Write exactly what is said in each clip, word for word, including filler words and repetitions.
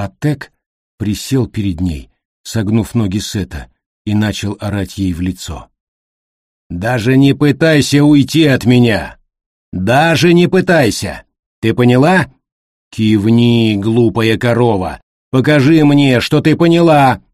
А Тек присел перед ней, согнув ноги Сета, и начал орать ей в лицо. «Даже не пытайся уйти от меня! Даже не пытайся! Ты поняла? Кивни, глупая корова! Покажи мне, что ты поняла!»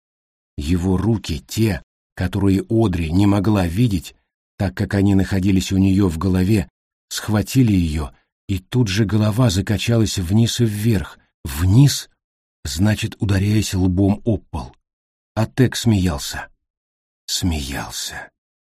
Его руки, те, которые Одри не могла видеть, так как они находились у нее в голове, схватили ее, и тут же голова закачалась вниз и вверх. Вниз, значит, ударяясь лбом об пол. А Тек смеялся. Смеялся.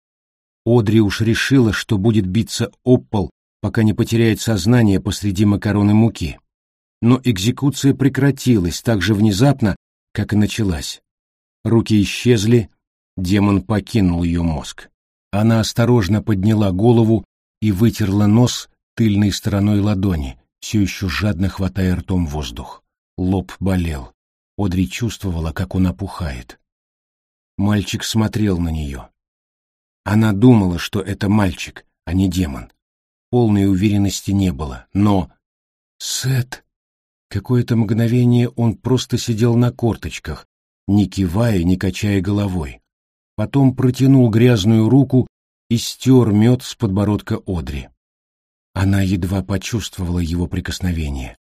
Одри уж решила, что будет биться об пол, пока не потеряет сознание посреди макарон и муки. Но экзекуция прекратилась так же внезапно, как и началась. Руки исчезли, демон покинул ее мозг. Она осторожно подняла голову и вытерла нос тыльной стороной ладони, все еще жадно хватая ртом воздух. Лоб болел. Одри чувствовала, как он опухает. Мальчик смотрел на нее. Она думала, что это мальчик, а не демон. Полной уверенности не было, но... Сет! Какое-то мгновение он просто сидел на корточках, не кивая, не качая головой. Потом протянул грязную руку и стер мед с подбородка Одри. Она едва почувствовала его прикосновение.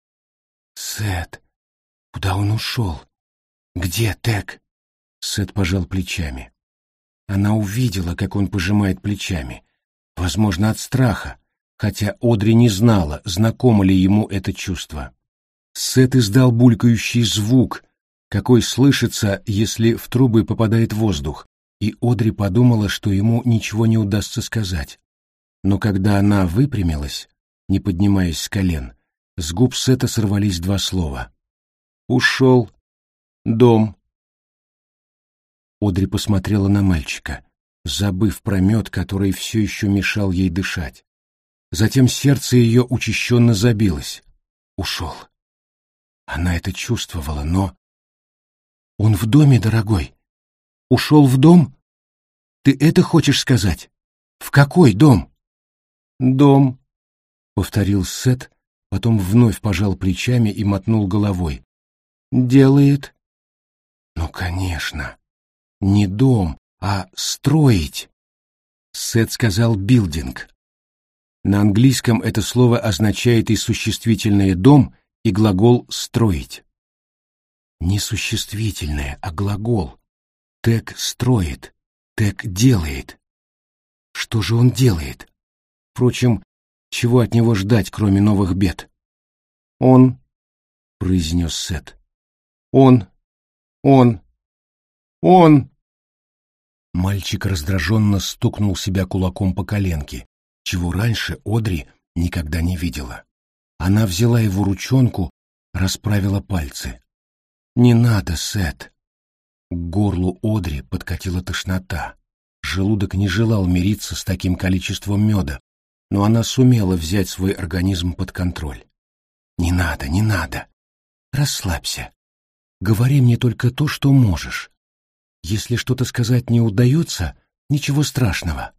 «Сет, куда он ушел? Где Тек?» Сет пожал плечами. Она увидела, как он пожимает плечами, возможно, от страха, хотя Одри не знала, знакомо ли ему это чувство. Сет издал булькающий звук, какой слышится, если в трубы попадает воздух, и Одри подумала, что ему ничего не удастся сказать. Но когда она выпрямилась, не поднимаясь с колен, с губ Сета сорвались два слова. «Ушел. Дом». Одри посмотрела на мальчика, забыв про мед, который все еще мешал ей дышать. Затем сердце ее учащенно забилось. Ушел. Она это чувствовала, но... «Он в доме, дорогой? Ушел в дом? Ты это хочешь сказать? В какой дом?» «Дом», — повторил Сет, потом вновь пожал плечами и мотнул головой. «Делает». «Ну, конечно. Не дом, а строить». Сет сказал «билдинг». На английском это слово означает и существительное «дом», и глагол «строить». Не существительное, а глагол. Тек строит, Тек делает. Что же он делает? Впрочем, чего от него ждать, кроме новых бед? «Он», — произнес Сет. «Он, он, он». Мальчик раздраженно стукнул себя кулаком по коленке, чего раньше Одри никогда не видела. Она взяла его ручонку, расправила пальцы. «Не надо, Сет!» К горлу Одри подкатила тошнота. Желудок не желал мириться с таким количеством меда, но она сумела взять свой организм под контроль. «Не надо, не надо! Расслабься. Говори мне только то, что можешь. Если что-то сказать не удается, ничего страшного».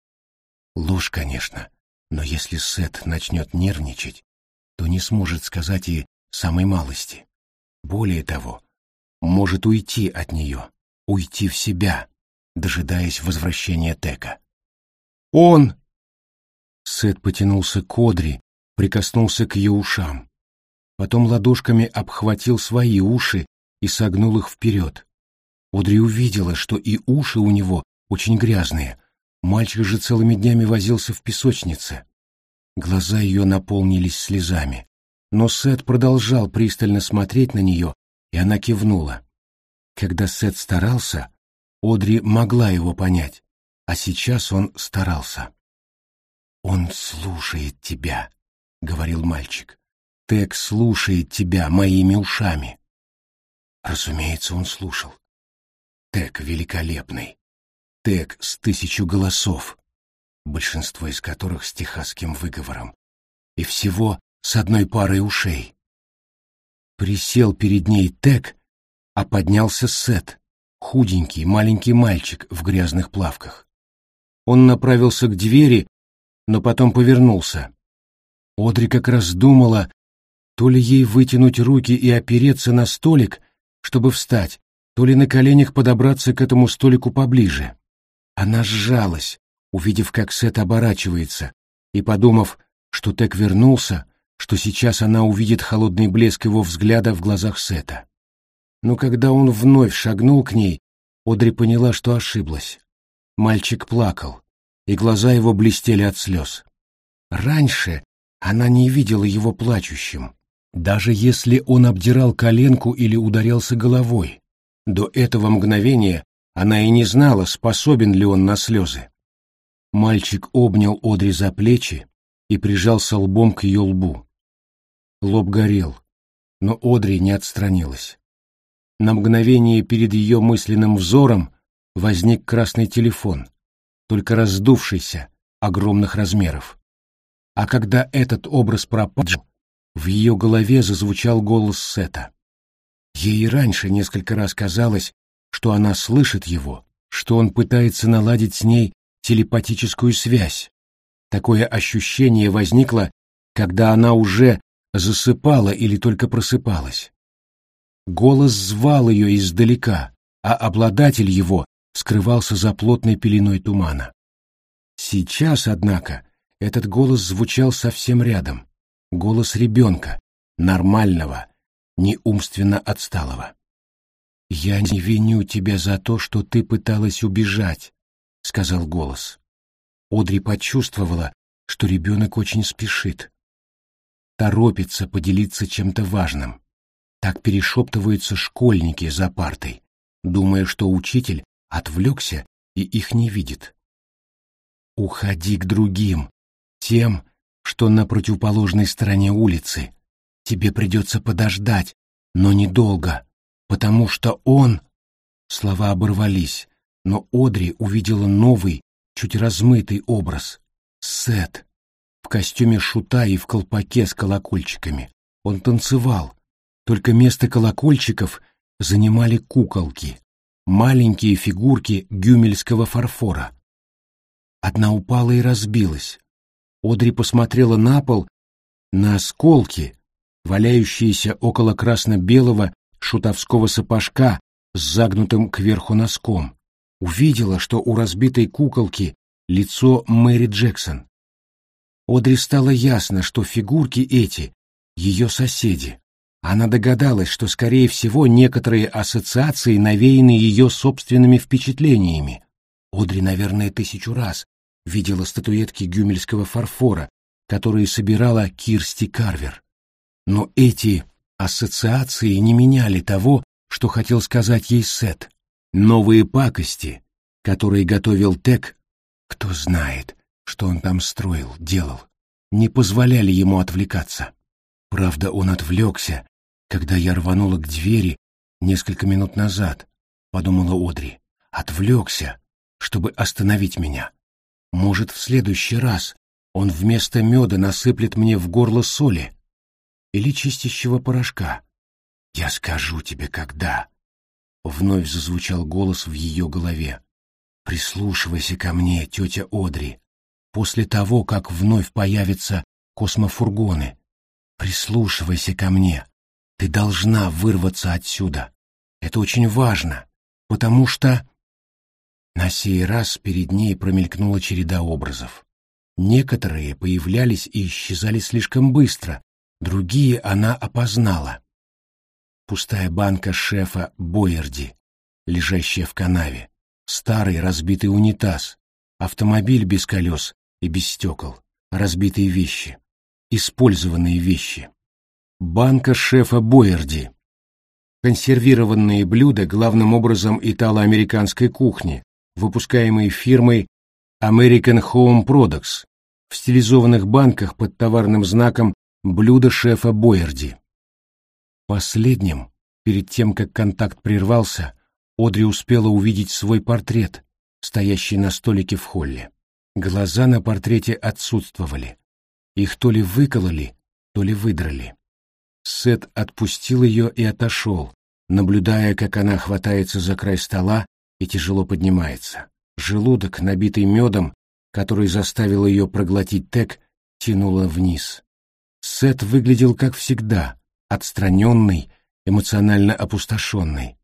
Ложь, конечно, но если Сет начнет нервничать, то не сможет сказать и самой малости. Более того, может уйти от нее, уйти в себя, дожидаясь возвращения Тека. «Он!» Сет потянулся к Одри, прикоснулся к ее ушам. Потом ладошками обхватил свои уши и согнул их вперед. Одри увидела, что и уши у него очень грязные. Мальчик же целыми днями возился в песочнице. Глаза ее наполнились слезами. Но Сет продолжал пристально смотреть на нее, и она кивнула. Когда Сет старался, Одри могла его понять, а сейчас он старался. «Он слушает тебя», — говорил мальчик. «Тек слушает тебя моими ушами». Разумеется, он слушал. Тек великолепный. Тек с тысячу голосов, большинство из которых с техасским выговором, и всего с одной парой ушей. Присел перед ней Тек, а поднялся Сет, худенький маленький мальчик в грязных плавках. Он направился к двери, но потом повернулся. Одри как раз думала, То ли ей вытянуть руки и опереться на столик, чтобы встать, то ли на коленях подобраться к этому столику поближе. Она сжалась, увидев, как Сет оборачивается, и подумав, что Тек вернулся, что сейчас она увидит холодный блеск его взгляда в глазах Сета. Но когда он вновь шагнул к ней, Одри поняла, что ошиблась. Мальчик плакал, и глаза его блестели от слез. Раньше она не видела его плачущим, даже если он обдирал коленку или ударялся головой. До этого мгновения она и не знала, способен ли он на слезы. Мальчик обнял Одри за плечи и прижался лбом к ее лбу. Лоб горел, но Одри не отстранилась. На мгновение перед ее мысленным взором возник красный телефон, только раздувшийся, огромных размеров. А когда этот образ пропал, в ее голове зазвучал голос Сета. Ей и раньше несколько раз казалось, что она слышит его, что он пытается наладить с ней телепатическую связь. Такое ощущение возникло, когда она уже засыпала или только просыпалась. Голос звал ее издалека, а обладатель его скрывался за плотной пеленой тумана. Сейчас, однако, этот голос звучал совсем рядом. Голос ребенка, нормального, не умственно отсталого. «Я не виню тебя за то, что ты пыталась убежать», — сказал голос. Одри почувствовала, что ребенок очень спешит. Торопится поделиться чем-то важным. Так перешептываются школьники за партой, думая, что учитель отвлекся и их не видит. «Уходи к другим, тем, что на противоположной стороне улицы. Тебе придется подождать, но недолго, потому что он...» Слова оборвались, но Одри увидела новый, чуть размытый образ. Сет. В костюме шута и в колпаке с колокольчиками. Он танцевал, только место колокольчиков занимали куколки, маленькие фигурки гюмельского фарфора. Одна упала и разбилась. Одри посмотрела на пол, на осколки, валяющиеся около красно-белого шутовского сапожка с загнутым кверху носком. Увидела, что у разбитой куколки лицо Мэри Джексон. Одри стало ясно, что фигурки эти — ее соседи. Она догадалась, что, скорее всего, некоторые ассоциации навеяны ее собственными впечатлениями. Одри, наверное, тысячу раз видела статуэтки гюмельского фарфора, которые собирала Кирсти Карвер. Но эти ассоциации не меняли того, что хотел сказать ей Сет. Новые пакости, которые готовил Тек, кто знает, что он там строил, делал, не позволяли ему отвлекаться. Правда, он отвлекся, когда я рванула к двери несколько минут назад, подумала Одри. Отвлекся, чтобы остановить меня. Может, в следующий раз он вместо меда насыплет мне в горло соли или чистящего порошка. Я скажу тебе, когда. Вновь зазвучал голос в ее голове. Прислушивайся ко мне, тетя Одри, после того, как вновь появятся космофургоны. Прислушивайся ко мне. Ты должна вырваться отсюда. Это очень важно, потому что... На сей раз перед ней промелькнула череда образов. Некоторые появлялись и исчезали слишком быстро, другие она опознала. Пустая банка шефа Бойерди, лежащая в канаве, старый разбитый унитаз, автомобиль без колес и без стекол, разбитые вещи, использованные вещи. Банка шефа Бойерди. Консервированные блюда, главным образом итало-американской кухни, выпускаемые фирмой American Home Products, в стилизованных банках под товарным знаком «Блюдо шефа Бойерди». Последним, перед тем, как контакт прервался, Одри успела увидеть свой портрет, стоящий на столике в холле. Глаза на портрете отсутствовали. Их то ли выкололи, то ли выдрали. Сет отпустил ее и отошел, наблюдая, как она хватается за край стола и тяжело поднимается. Желудок, набитый медом, который заставил ее проглотить Тек, тянуло вниз. Сет выглядел как всегда, отстраненный, эмоционально опустошенный.